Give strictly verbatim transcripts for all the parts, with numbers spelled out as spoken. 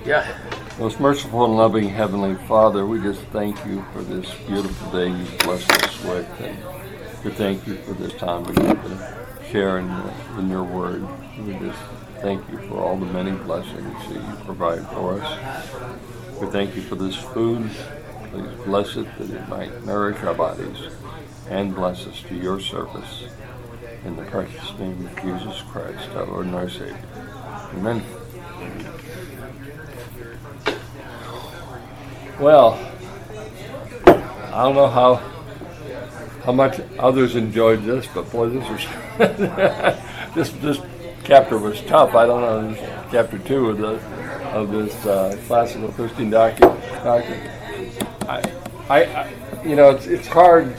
Yeah. Most merciful and loving Heavenly Father, we just thank you for this beautiful day you've blessed us with. And we thank you for this time we get to share in, in your word. We just thank you for all the many blessings that you provide for us. We thank you for this food. Please bless it that it might nourish our bodies and bless us to your service. In the precious name of Jesus Christ, our Lord and our Savior. Amen. Well, I don't know how how much others enjoyed this, but boy, this was this this chapter was tough. I don't know, this chapter two of the of this uh, classical Christian doctrine. I, I, I, you know, it's it's hard.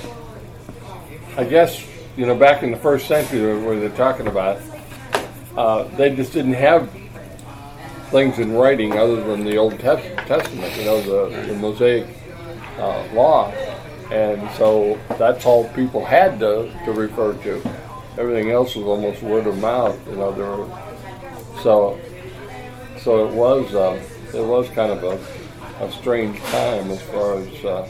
I guess you know back in the first century where they're talking about, uh, they just didn't have things in writing other than the Old Testament, you know, the, the Mosaic uh, law, and so that's all people had to, to refer to. Everything else was almost word of mouth, you know. There were, so so it was uh, it was kind of a, a strange time as far as uh,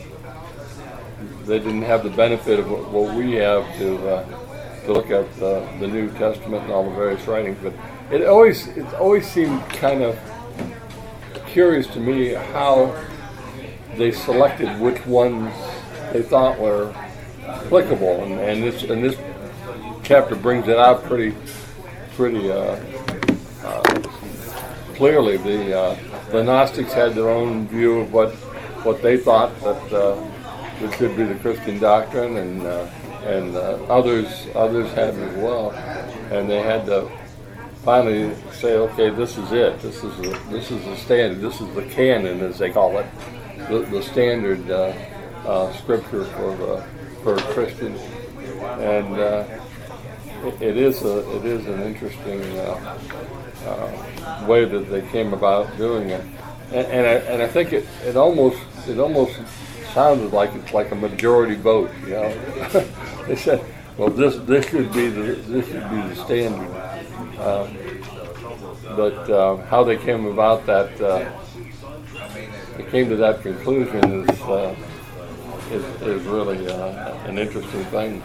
they didn't have the benefit of what, what we have to uh, to look at the, the New Testament and all the various writings, but. It always it always seemed kind of curious to me how they selected which ones they thought were applicable, and, and this and this chapter brings it out pretty pretty uh, uh, clearly. The uh, the Gnostics had their own view of what what they thought that uh, that should be the Christian doctrine, and uh, and uh, others others had it as well, and they had to finally say, okay, this is it. This is the, this is the standard. This is the canon, as they call it, the, the standard uh, uh, scripture for the, for Christians. And uh, it, it is a it is an interesting uh, uh, way that they came about doing it. And, and I and I think it, it almost it almost sounded like it's like a majority vote. You know, they said, well, this this should be the this should be the standard. Uh, but uh, how they came about that, uh, they came to that conclusion is uh, is, is really uh, an interesting thing.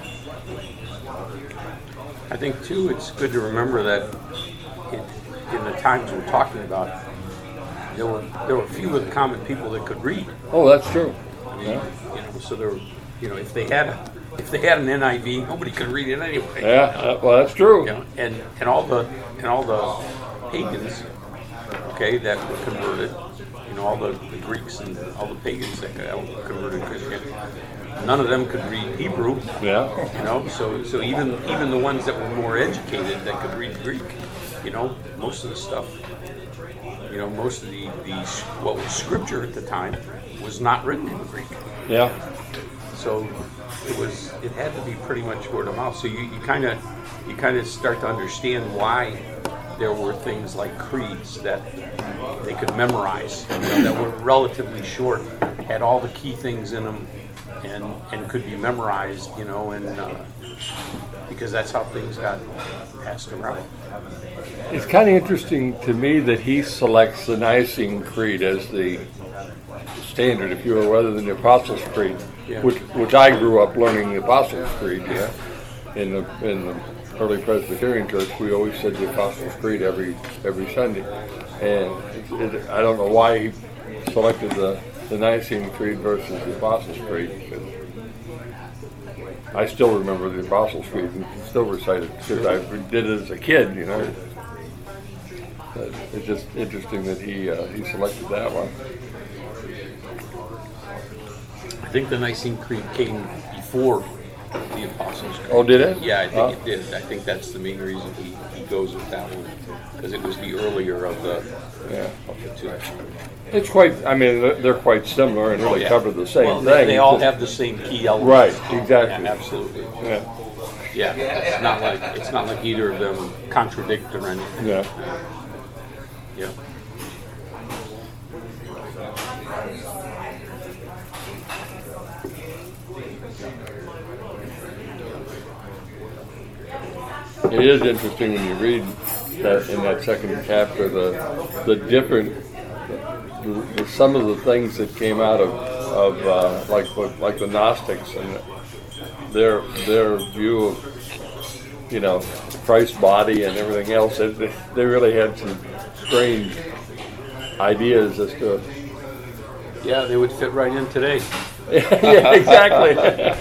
I think too, it's good to remember that in, in the times we're talking about, there were there were few of the common people that could read. Oh, that's true. I mean, yeah. you know, so there, were, you know, if they had a, if they had an N I V, nobody could read it anyway. Yeah, uh, well, that's true. You know, and and all the and all the pagans, okay, that were converted, you know, all the, the Greeks and all the pagans that got converted to Christianity, none of them could read Hebrew. Yeah. You know, so so even even the ones that were more educated that could read Greek, you know, most of the stuff, you know, most of the, the what was scripture at the time was not written in Greek. Yeah. So it was it had to be pretty much word of mouth. So you kind of you kind of start to understand why there were things like creeds that they could memorize, you know, that were relatively short, had all the key things in them, and and could be memorized, you know, and uh, because that's how things got passed around. It's kind of interesting to me that he selects the Nicene Creed as the standard, if you will, rather than the Apostles' Creed, yeah. which which I grew up learning the Apostles' Creed. Yeah, in the in the early Presbyterian Church, we always said the Apostles' Creed every every Sunday, and it, it, I don't know why he selected the, the Nicene Creed versus the Apostles' Creed. Because I still remember the Apostles' Creed and still recite it because I did it as a kid, you know. But it's just interesting that he uh, he selected that one. I think the Nicene Creed came before the Apostles' Creed. Oh, did it? Yeah, I think oh. it did. I think that's the main reason he, he goes with that one, because it was the earlier of the, yeah. of the two. It's quite, I mean, they're quite similar and really oh, yeah. cover the same well, thing. They, they all have the same key elements. Right, exactly. Yeah, absolutely. Yeah. Yeah, it's not like it's not like either of them contradict or anything. Yeah. Yeah. It is interesting when you read that in that second chapter the the different the, the, some of the things that came out of of uh, like like the Gnostics and their their view of, you know, Christ's body and everything else, they, they really had some strange ideas as to. Yeah, they would fit right in today. Yeah, exactly.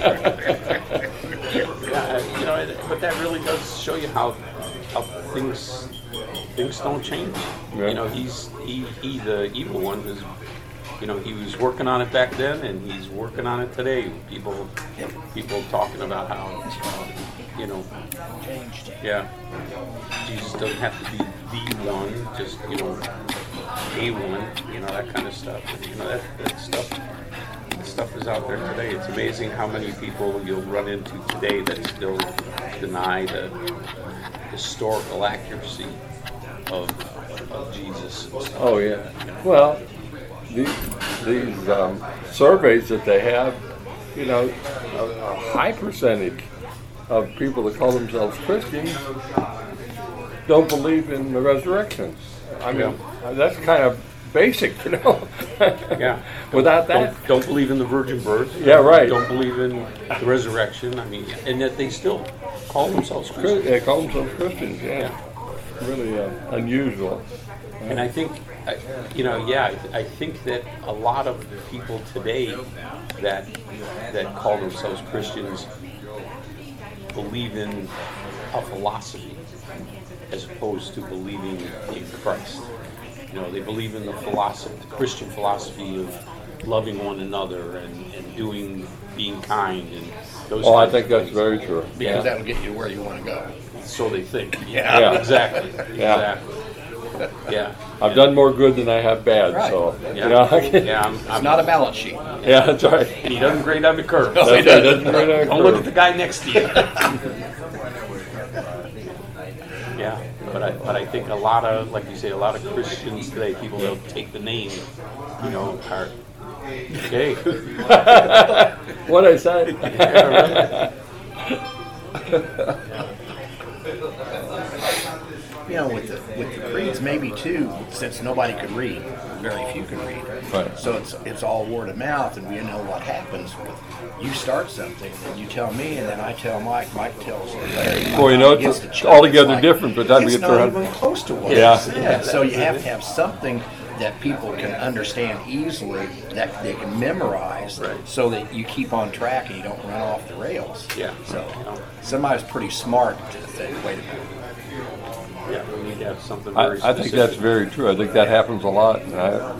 Yeah, you know, but that really does show you how how things things don't change. Yeah. You know, he's he he the evil one is, you know, he was working on it back then, and he's working on it today. People people talking about how, you know, yeah, Jesus doesn't have to be the one, just, you know, a one, you know, that kind of stuff. You know, that that stuff. Stuff is out there today. It's amazing how many people you'll run into today that still deny the historical accuracy of, of Jesus. Oh yeah. Well, these these um, surveys that they have, you know, a, a high percentage of people that call themselves Christians don't believe in the resurrection. I mean, Yeah. that's kind of basic, you know. Yeah. Without that, Don't, don't believe in the virgin birth. Yeah, right. Don't believe in the resurrection. I mean, and that they still call themselves Chri- Christians. they call themselves Christians. Yeah, really uh, unusual. And I think, I- you know, yeah, I, I think that a lot of people today that that call themselves Christians believe in a philosophy as opposed to believing in Christ. You know, they believe in the philosophy, the Christian philosophy of loving one another and, and doing, being kind and those. Oh, I kinds think of that's things. very true. Because Yeah. that'll get you where you want to go. So they think. Yeah. Yeah. Exactly. Yeah. Exactly. Yeah. I've done more good than I have bad, Right. so Yeah. you know. Yeah. I'm, It's I'm, not a balance sheet. Yeah, that's right. he doesn't grade on the curve. That's right. That's right. Don't look at the guy next to you. Yeah, but I but I think a lot of, like you say, a lot of Christians today, people that take the name, you know, are okay. What I said. You know, with the with the creeds, maybe too, since nobody could read, very few can read. Right. So it's it's all word of mouth, and we know what happens with you start something, and you tell me, and then I tell Mike. Mike tells Larry. Well, you know, Gets it's the check. altogether It's like, different by the time it's you get not around. even close to what Yeah. it is. Yeah. So you have to have something that people can understand easily, that they can memorize, Right. so that you keep on track and you don't run off the rails. Yeah. So somebody's pretty smart to think, wait a minute. Yeah, we need to have something I, very I think that's specific. very true. I think that happens a lot. And I,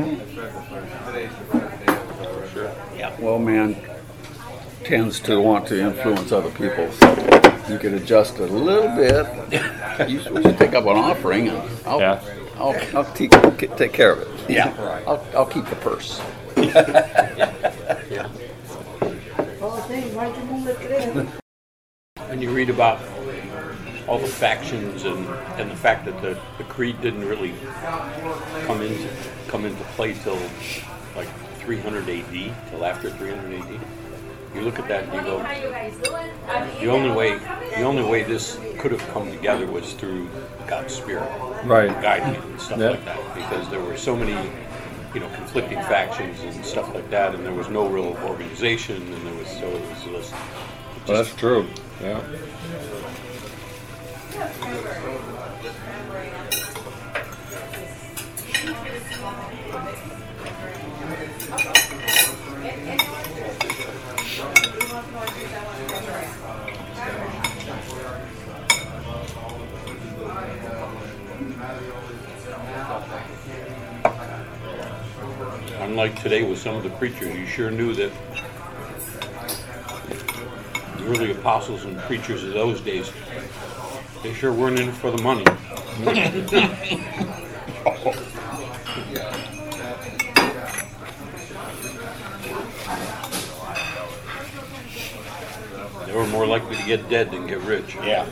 Sure. Well, man tends to want to influence other people. So you can adjust a little bit. You should, we should take up an offering, and I'll, Yeah. I'll, I'll take, take care of it. Yeah. I'll, I'll keep the purse. Yeah. When you read about all the factions and, and the fact that the, the creed didn't really come into come into play till like three hundred A D, till after three hundred A D. You look at that and you go, the only way the only way this could have come together was through God's Spirit right. guiding it and stuff Yeah. like that, because there were so many, you know, conflicting factions and stuff like that, and there was no real organization, and there was so it was just, Well, that's true. Yeah. unlike today with some of the preachers, you sure knew that the early apostles and preachers of those days, they sure weren't in it for the money. They were more likely to get dead than get rich. Yeah.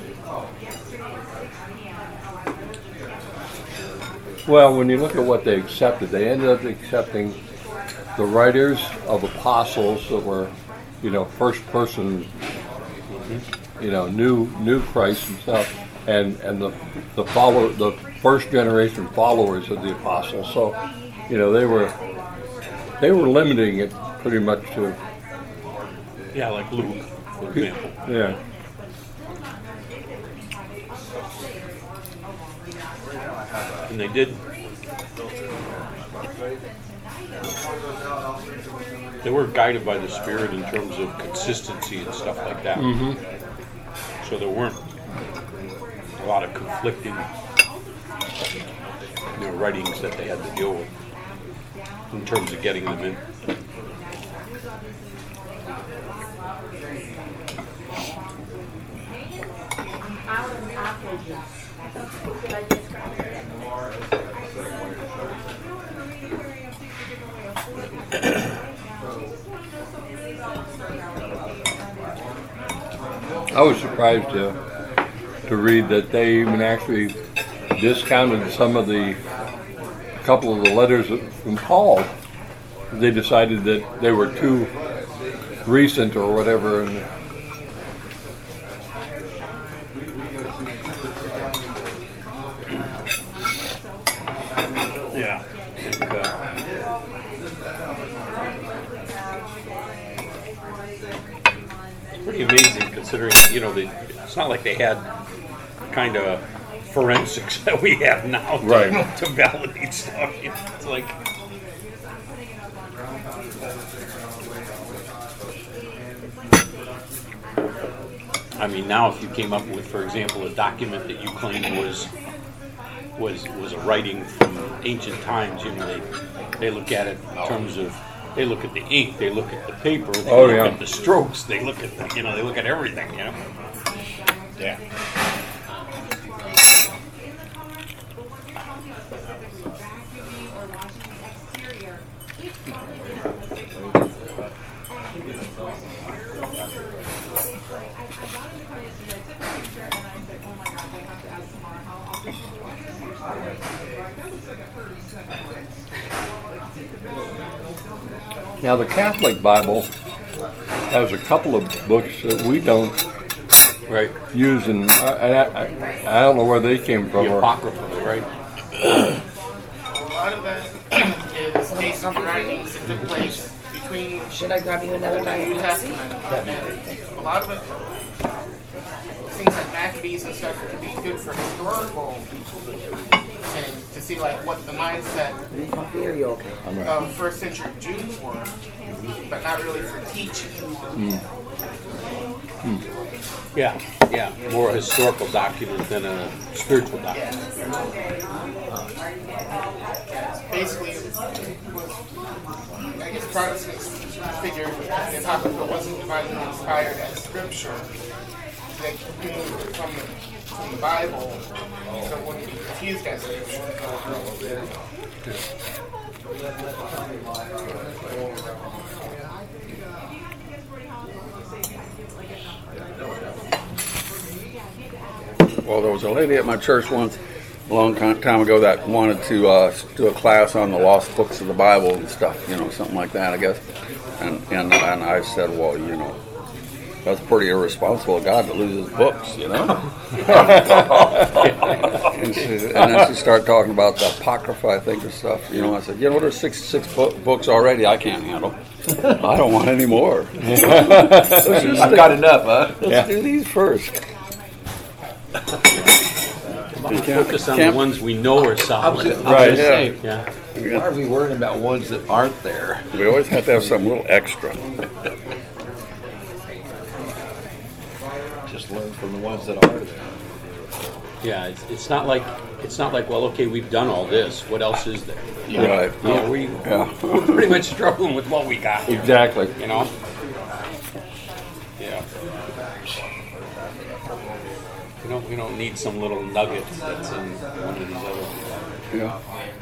Well, when you look at what they accepted, they ended up accepting the writers of apostles that were, you know, first person, you know, knew knew Christ himself, and and the the follow the first generation followers of the apostles. So you know, they were they were limiting it pretty much to Yeah, like Luke, for example. yeah. And they did. They were guided by the Spirit in terms of consistency and stuff like that. Mm-hmm. So there weren't a lot of conflicting, you know, writings that they had to deal with in terms of getting them in. I was surprised to to read that they even actually discounted some of the a couple of the letters from Paul. They decided that they were too recent or whatever, and Yeah. And, uh, it's pretty amazing considering, you know, they, it's not like they had kind of forensics that we have now to, Right. to validate stuff. You know, it's like, I mean, now if you came up with, for example, a document that you claimed was was was a writing from ancient times, you know, they they look at it in terms of, they look at the ink, they look at the paper, they Oh, look yeah. at the strokes, they look at the, you know, they look at everything, you know. Yeah. now the Catholic Bible has a couple of books that we don't Right. use, and I, I, I don't know where they came from. The or- Apocrypha, right? A lot of that is based on writings that took place between Should I grab you another the New diet? Testament. And a lot of it, things like Maccabees and stuff, can be good for historical and to see like what the mindset Coffee, are you okay? of first century Jews were, but not really for teaching. Yeah, yeah. More a historical document than a spiritual document. Basically, I guess Protestants figured the Apocrypha wasn't divinely inspired as scripture. They moved it from the, from the Bible, so it wouldn't be confused as scripture. Well, there was a lady at my church once, a long time time ago, that wanted to uh, do a class on the lost books of the Bible and stuff, you know, something like that, I guess. And and, and I said, well, you know, that's pretty irresponsible of God to lose his books, you know. and, she, and then she started talking about the Apocrypha, I think, or stuff. You know, I said, you know, there's sixty-six bo- books already I can't handle. I don't want any more. I've got enough, huh? Let's do these first. Focus on the Can't- ones we know are I was solid. just, Right, right, say, Yeah. why are we worrying about ones that aren't there? We always have to have some little extra. Just learn from the ones that are there. Yeah, it's, it's not like it's not like well, okay, we've done all this. What else is there? Right. Yeah, we Yeah. we're pretty much struggling with what we got. Here, Exactly. you know. Yeah. We don't we don't need some little nugget that's in one of these other. Yeah.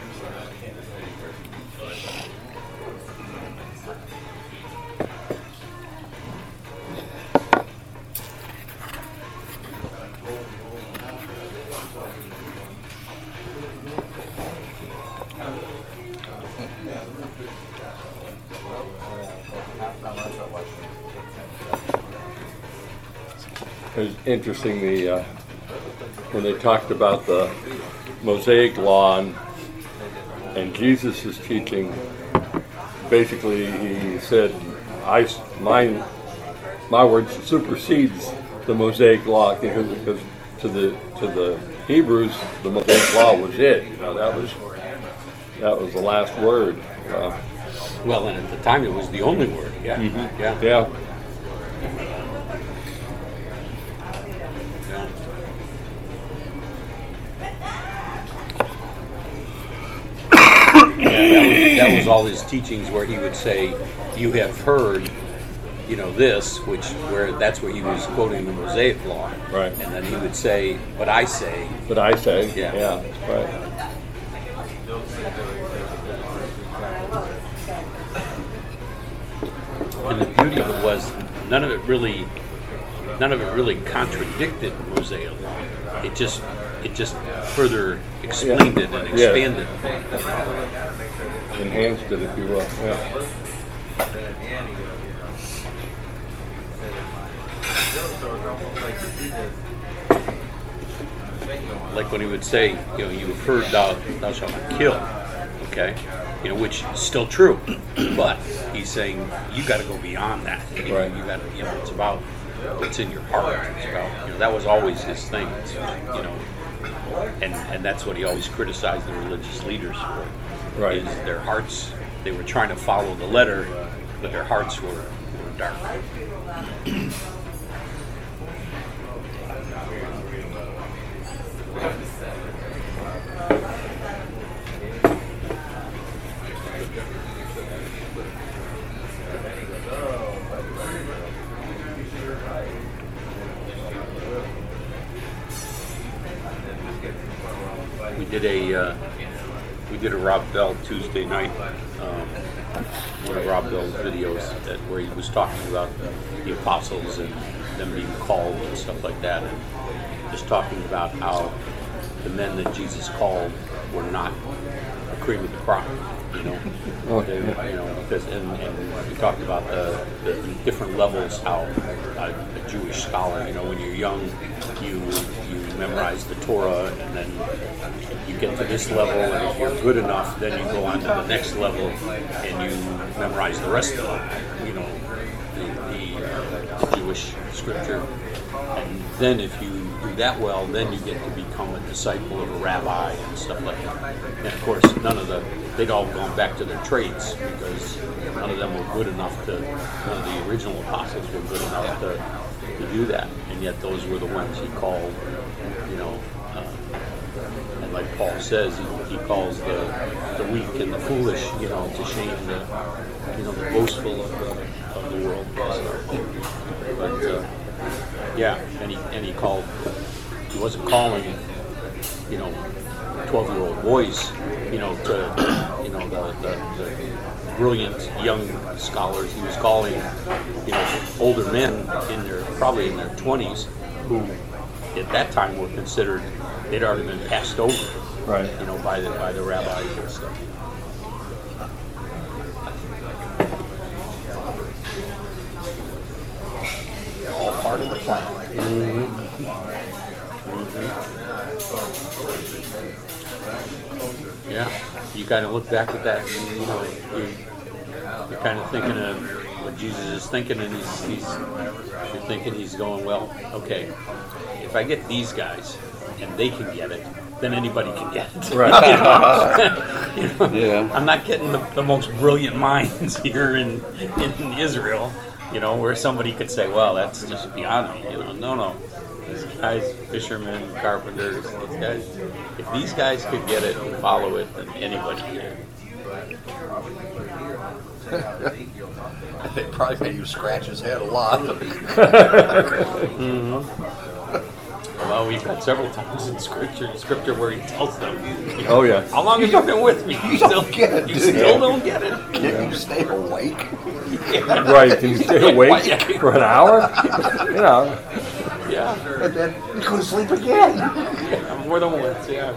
It was interesting the uh, when they talked about the Mosaic Law and, and Jesus is teaching. Basically, he said, "I mine, my words supersedes the Mosaic law," because, because to the to the Hebrews, the Mosaic law was it. You know, that was that was the last word. Uh, Well, and at the time it was the only word. Yeah. Mm-hmm. Yeah. yeah. Yeah, that was, that was all his teachings, where he would say, "You have heard, you know, this," which where that's where he was quoting the Mosaic law. Right. And then he would say, "But I say." But I say, Yeah. yeah, that's right. And the beauty of it was none of it really, none of it really contradicted the Mosaic law. It just, it just further explained it and Yeah. expanded. Enhanced it, if you will. Yeah. Like when he would say, you know, "You've heard thou, thou shalt not kill," okay, you know, which is still true, but he's saying you got to go beyond that. You know, Right. You got to, you know, it's about what's in your heart. It's about, you know, that was always his thing. It's, you know, and and that's what he always criticized the religious leaders for. Right. Is their hearts. They were trying to follow the letter, but their hearts were, were dark. We did a uh, we did a Rob Bell Tuesday night, um, one of Rob Bell's videos that where he was talking about the apostles and them being called and stuff like that, and just talking about how the men that Jesus called were not a cream of the crop, you know. Oh, They, yeah. you know, because and, and we talked about the, the different levels, how a, a Jewish scholar, you know, when you're young, you you memorize the Torah, and then you get to this level, and if you're good enough, then you go on to the next level, and you memorize the rest of it, you know, the, the, the Jewish scripture. And then if you do that well, then you get to become a disciple of a rabbi and stuff like that. And of course, none of the, they'd all gone back to their trades, because none of them were good enough to, none of the original apostles were good enough to, to do that. And yet those were the ones he called, you know, uh, and like Paul says, he, he calls the, the weak and the foolish, you know, to shame the, you know, the boastful of the, of the world. But, uh, yeah, and he and he called. He wasn't calling, you know, twelve-year-old boys, you know, to, you know, the, the, the brilliant young scholars. He was calling, you know, older men in their probably in their twenties, who at that time were considered, they'd already been passed over, Right. you know, by the by the rabbis and stuff. All part of the plan. Yeah, you kind of look back at that, and you know, you, you're kind of thinking of what Jesus is thinking, and he's, he's you're thinking he's going, well, okay, if I get these guys and they can get it, then anybody can get it. Right. You know? You know? Yeah. I'm not getting the, the most brilliant minds here in, in Israel, you know, where somebody could say, well, that's just beyond me. You know, no, no. These guys, fishermen, carpenters, these guys, if these guys could get it and follow it, then anybody can. They probably made you scratch his head a lot. Well, we've got several times in scripture, scripture where he tells them, you know, Oh, yeah. how long have you been with me? You still get it, You dude. still don't get it. Can you stay awake? Right. Can you stay awake for an hour? You know. Yeah, And then you go to sleep again. yeah, more than once, yeah.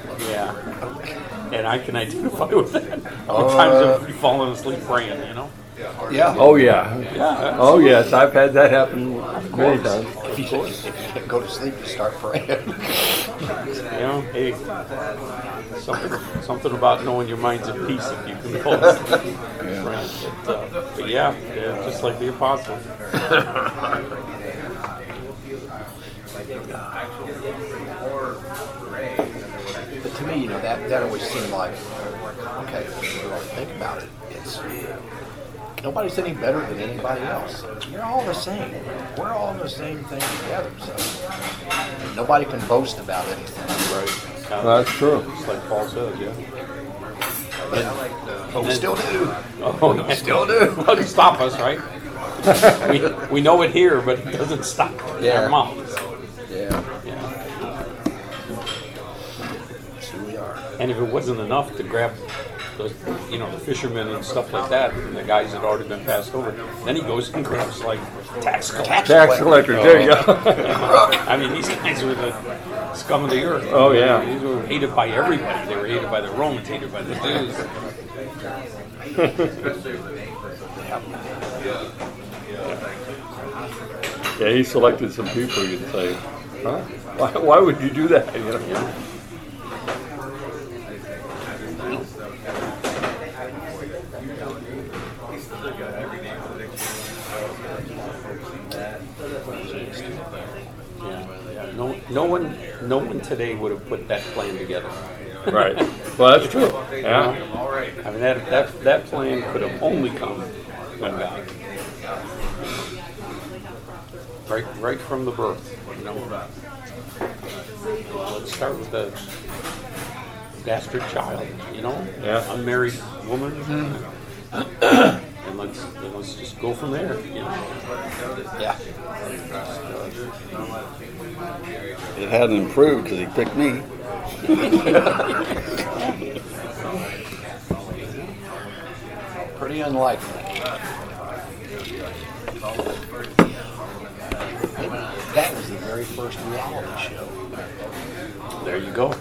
Yeah. And I can identify with that. How many times have you fallen asleep praying, you know? Yeah. Oh yeah. Yeah. Oh yes, I've had that happen many times. If you, if you can't go to sleep, you start praying. You know, hey, something, something about knowing your mind's at peace if you can hold it. Right. But, uh, but yeah, yeah, just like the apostles. But to me, you know, that, that always seemed like, okay, if you really think about it, it's nobody's any better than anybody else. You're all the same. We're all in the same thing together. So nobody can boast about anything. Right. Well, that's true. Just like Paul says, yeah. But we still do. Oh, yeah. Still do. Doesn't stop us, right? we, we know it here, but it doesn't stop in Yeah. our mouths. Yeah. Yeah. That's who we are. And if it wasn't enough to grab those, you know, the fishermen and stuff like that, and the guys that had already been passed over, then he goes and grabs like tax collectors. Tax collector, there you go. I mean, these guys were the scum of the earth. Oh, yeah. These were hated by everybody. They were hated by the Romans, hated by the Jews. Yeah, he selected some people. You'd say, huh? Why, why would you do that? You know? Yeah. No, no one, no one today would have put that plan together. Right. Well, that's true. Yeah. I mean, that that that plan could have only come from God. Right, right from the birth. You know. Let's start with the bastard child. You know, Yeah. unmarried woman, and let's and let's just go from there. You know. Yeah. It hadn't improved because he picked me. Pretty unlikely. That was the very first reality show. There you go.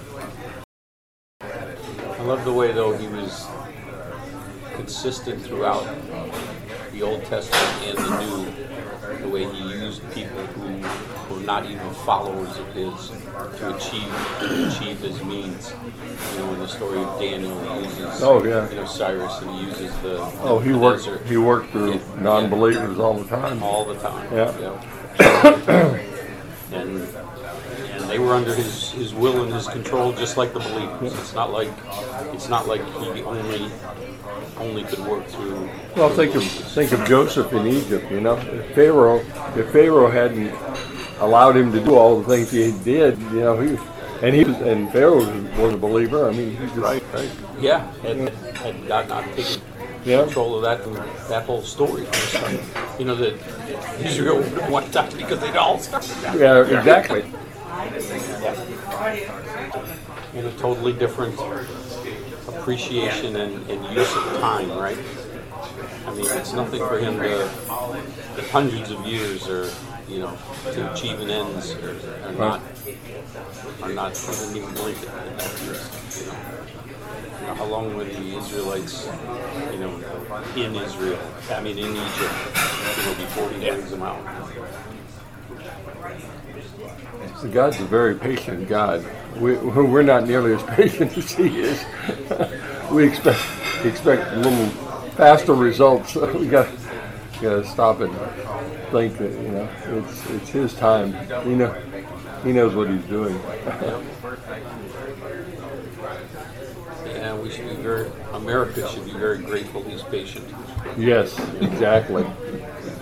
I love the way, though, he was consistent throughout the Old Testament and the New, the way he used people who were not even followers of his to achieve to achieve his means. You know, in the story of Daniel, he uses Oh, yeah. you know Cyrus, and he uses the Oh, he the worked. desert He worked through Yeah. non-believers all the time. all the time. Yeah. Yeah. and and they were under his, his will and his control, just like the believers. It's not like it's not like he only only could work through. Well, think of think of Joseph in Egypt. You know, if Pharaoh, if Pharaoh hadn't allowed him to do all the things he did, you know, he and he was, and Pharaoh was a believer. I mean, he just, right, right. Yeah, had, had God not taken Yeah. control of that that whole story, you know, that Israel would have wiped out because they'd all started out. Yeah, exactly. In a totally different appreciation and, and use of time, right? I mean, it's nothing for him to, that hundreds of years or, you know, to achieve an ends are, are not, are not, he doesn't even believe it. You know, you know, how long were the Israelites, you know, in Israel, I mean, in Egypt, you know, before he brings them out? So God's a very patient God. We, we're not nearly as patient as He is. We expect expect a little faster results. We got got to stop and think that, you know, it's it's His time. He know He knows what He's doing. Yeah, we should be very, America should be very grateful he's patient. Yes, exactly.